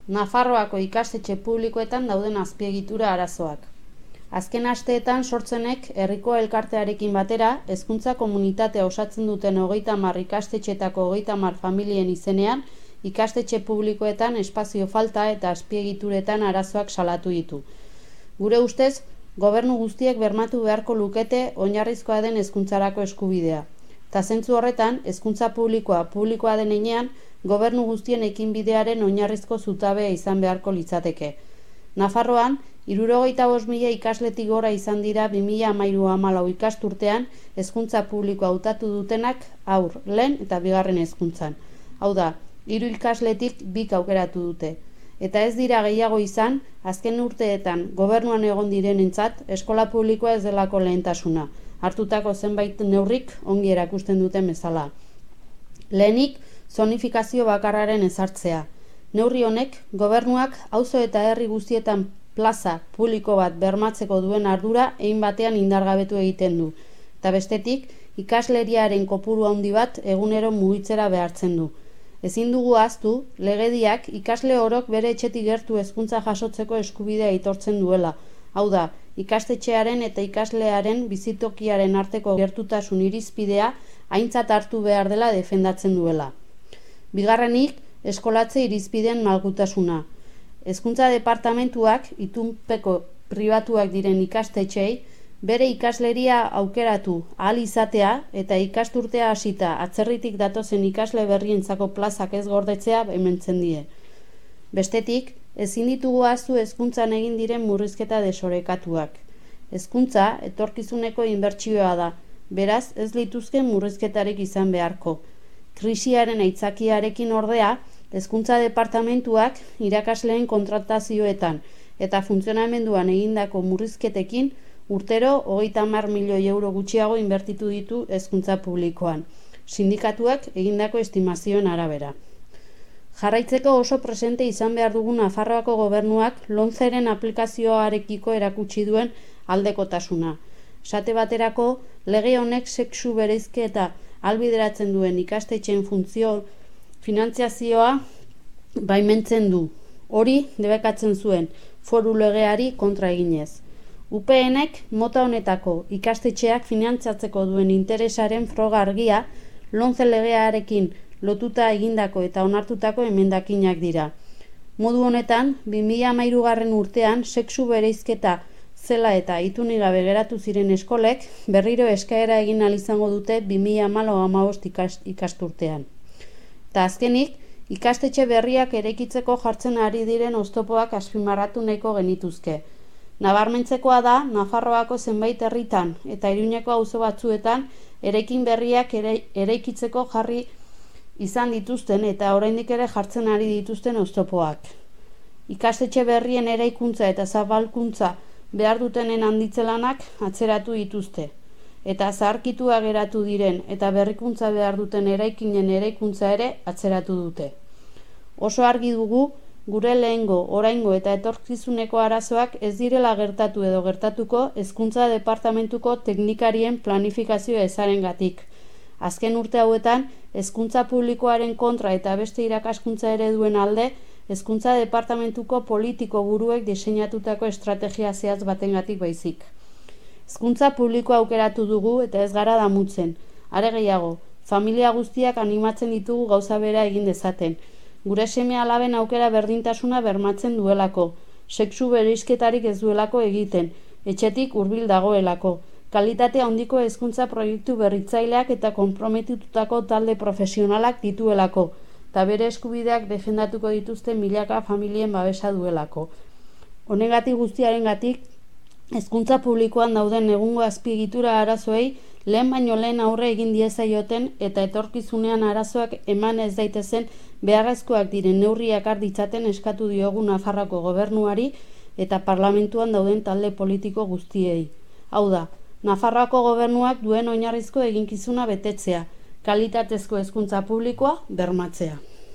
Nafarroako ikastetxe publikoetan dauden azpiegitura arazoak. Azken asteetan sortzenek herriko elkartearekin batera, hezkuntza komunitatea osatzen duten 30 ikastetxetako 30 familien izenean, ikastetxe publikoetan espazio falta eta azpiegituretan arazoak salatu ditu. Gure ustez, gobernu guztiek bermatu beharko lukete oinarrizkoa den hezkuntzarako eskubidea. Ta zentzu horretan, hezkuntza publikoa den heinean, gobernu guztien ekinbidearen oinarrizko zutabea izan beharko litzateke. Nafarroan, 75.000 ikasletik gora izan dira 2013-14 ikasturtean hezkuntza publikoa hautatu dutenak haur, lehen eta bigarren hezkuntzan. Hau da, 3 ikasletik 2 aukeratu dute. Eta ez dira gehiago izan, azken urteetan gobernuan egon direnentzat eskola publikoa ez delako lehentasuna, hartutako zenbait neurrik ongi erakusten duten bezala. Lehenik, zonifikazio bakarraren ezartzea. Neurri honek, gobernuak auzo eta herri guztietan plaza publiko bat bermatzeko duen ardura egin batean indargabetu egiten du. Eta bestetik, ikasleriaren kopuru handi bat egunero mugitzera behartzen du. Ezin dugu ahaztu, legediak ikasle orok bere etxetik gertu hezkuntza jasotzeko eskubidea aitortzen duela. Hau da, ikastetxearen eta ikaslearen bizitokiaren arteko gertutasun irizpidea aintzat hartu behar dela defendatzen duela. Bigarrenik, eskolatze irizpideen malgutasuna. Hezkuntza departamentuak itunpeko pribatuak diren ikastetxeei bere ikasleria aukeratu ahal izatea eta ikasturtea hasita atzerritik datozen ikasle berrientzako plazak ez gordetzea baimentzen die. Bestetik, ezin ditugu ahaztu hezkuntzan egin diren murrizketa desorekatuak. Hezkuntza etorkizuneko inbertsioa da, beraz ez lituzke murrizketarik izan beharko. Krisiaren aitzakiarekin ordea, hezkuntza departamentuak irakasleen kontratazioetan eta funtzionamenduan egindako murrizketekin urtero 30 milioi euro gutxiago inbertitu ditu hezkuntza publikoan, sindikatuak egindako estimazioen arabera. Jarraitzeko oso presente izan behar dugu Nafarroako gobernuak LOMCEren aplikazioarekiko erakutsi duen aldekotasuna. Esate baterako, lege honek sexu bereizketa ahalbideratzen duen ikastetxeen funtzio finantziazioa baimentzen du. Hori debekatzen zuen foru legeari kontra eginez. UPNek mota honetako ikastetxeak finantzatzeko duen interesaren froga argia LOMCE legearekin lotuta egindako eta onartutako emendakinak dira. Modu honetan, 2013 urtean sexu bereizketa zela eta itunik gabe geratu ziren eskolek berriro eskaera egin ahal izango dute 2014-15 ikasturtean. Eta azkenik, ikastetxe berriak eraikitzeko jartzen ari diren oztopoak azpimarratu nahiko genituzke. Nabarmentzekoa da, Nafarroako zenbait herritan eta Iruñeko auzo batzuetan eraikin berriak eraikitzeko jarri izan dituzten eta oraindik ere jartzen ari dituzten oztopoak. Ikastetxe berrien eraikuntza eta zabalkuntza behar dutenen handitzelanak atzeratu dituzte. Eta zaharkitua geratu diren eta berrikuntza behar duten eraikinen eraikuntza ere atzeratu dute. Oso argi dugu, gure lehengo, oraingo eta etorkizuneko arazoak ez direla gertatu edo gertatuko hezkuntza departamentuko teknikarien planifikazio ezarengatik. Azken urte hauetan, hezkuntza publikoaren kontra eta beste irakaskuntza ereduen alde, hezkuntza departamentuko politiko buruek diseinatutako estrategia zehatz batengatik baizik. Hezkuntza publikoa aukeratu dugu eta ez gara damutzen. Are gehiago, familia guztiak animatzen ditugu gauza bera egin dezaten. Gure seme-alaben aukera berdintasuna bermatzen duelako, sexu bereizketarik ez duelako egiten, etxetik hurbil dagoelako, kalitatea handiko hezkuntza proiektu berritzaileak eta konprometitutako talde profesionalak dituelako, eta bere eskubideak defendatuko dituzten milaka familien babesa duelako. Honegatik guztiarengatik, hezkuntza publikoan dauden egungo azpiegitura arazoei lehen baino lehen aurre egin diezaioten eta etorkizunean arazoak eman ez daitezen beharrezkoak diren neurriak har ditzaten eskatu diogu Nafarroako gobernuari eta parlamentuan dauden talde politiko guztiei. Hau da, Nafarroako gobernuak duen oinarrizko eginkizuna betetzea, kalitatezko hezkuntza publikoa bermatzea.